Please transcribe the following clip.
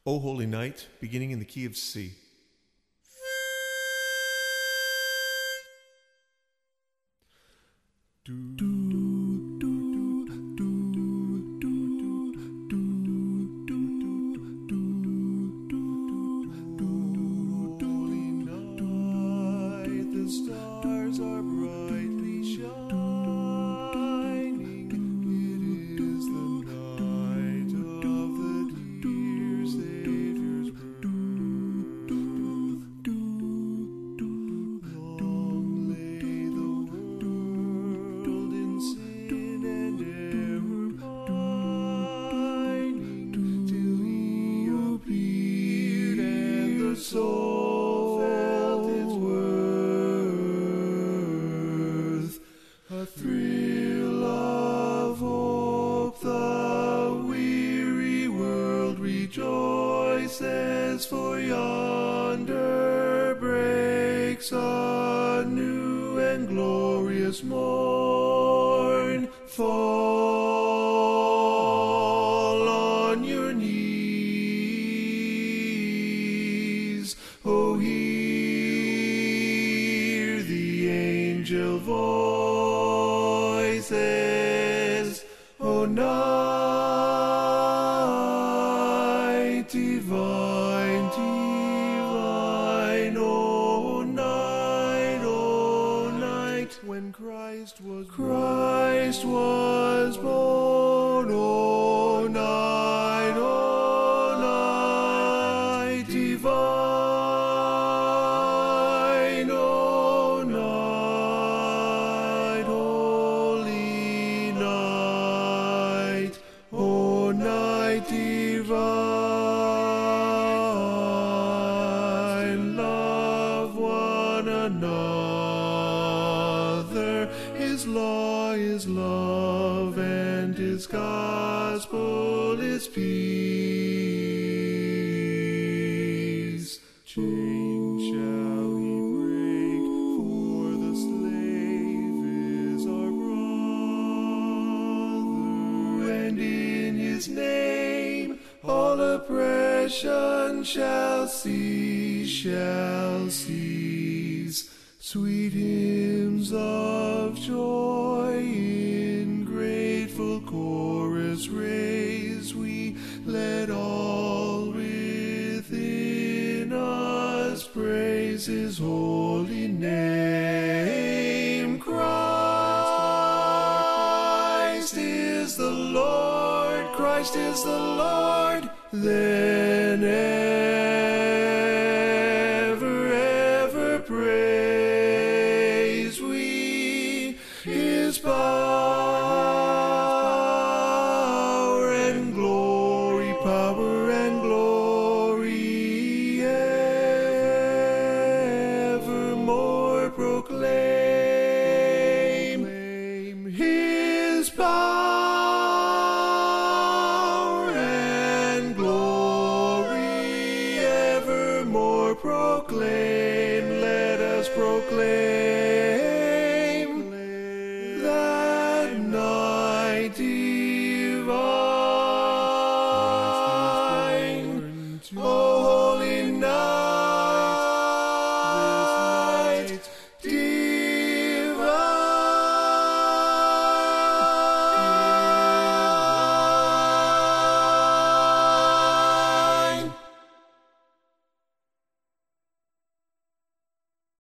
O Holy Night, beginning in the key of C. The stars are brightly shining. It is the night of the dear Savior's birth. Long lay the world in sin and error pining, till He appeared and the soul felt its worth. A thrill of hope, the weary world rejoices, for yonder breaks a new and glorious morn. Fall on your knees, oh, hear the angel voices, O night divine, divine, O night, when Christ was born, O night divine, O night, holy night, O night divine. Love one another. His law is love, and His gospel is peace. Chains shall He break, for the slave is our brother, and in His name all oppression shall cease. Sweet hymns of joy in grateful chorus raise we, let all within us praise His holy name. Christ is the Lord, Christ is the Lord, then ever praise we His power and glory, evermore proclaim His power and glory, evermore proclaim. Let us proclaim